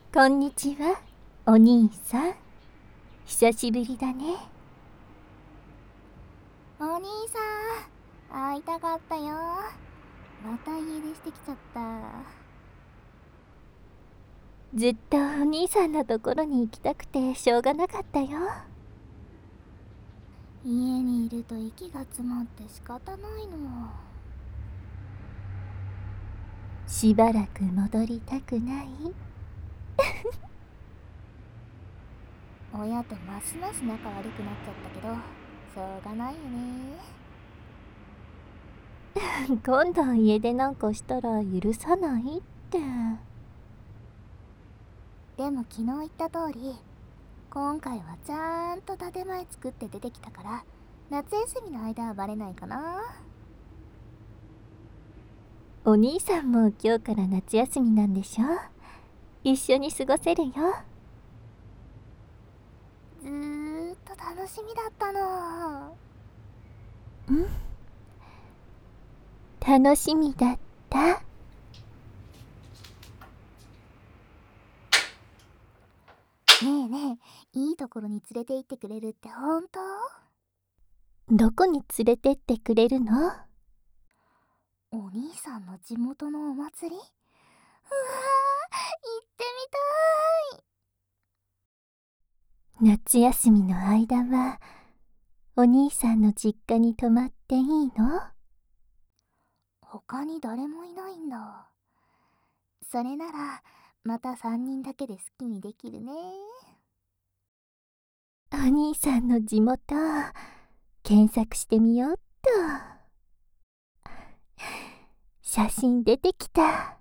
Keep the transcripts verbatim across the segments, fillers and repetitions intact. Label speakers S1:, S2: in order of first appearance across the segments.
S1: こんにちは、お兄さん。久しぶりだね。
S2: お兄さん、会いたかったよ。また家出してきちゃった。
S1: ずっとお兄さんのところに行きたくてしょうがなかったよ。
S2: 家にいると息が詰まって仕方ないの。
S1: しばらく戻りたくない
S2: 親とますます仲悪くなっちゃったけど、しょうがないよね。
S1: 今度家出なんかしたら許さないって。
S2: でも昨日言った通り、今回はちゃんと建前作って出てきたから、夏休みの間はバレないかな。
S1: お兄さんも今日から夏休みなんでしょ。一緒に過ごせるよ。
S2: ずーっと楽しみだったの。
S1: ん？楽しみだった？
S2: ねえねえ、いいところに連れて行ってくれるって本当？
S1: どこに連れてってくれるの？
S2: お兄さんの地元のお祭り？うわー、行ってみたい。
S1: 夏休みの間はお兄さんの実家に泊まっていいの？
S2: 他に誰もいないんだ。それならまたさんにんだけで好きにできるね。
S1: お兄さんの地元検索してみようっと。写真出てきた。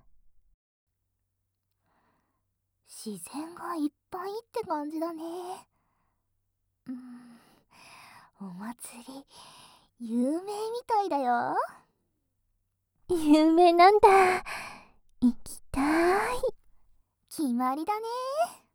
S2: 自然がいっぱいって感じだね。うん、お祭り有名みたいだよ。
S1: 有名なんだ。行きたい。
S2: 決まりだね。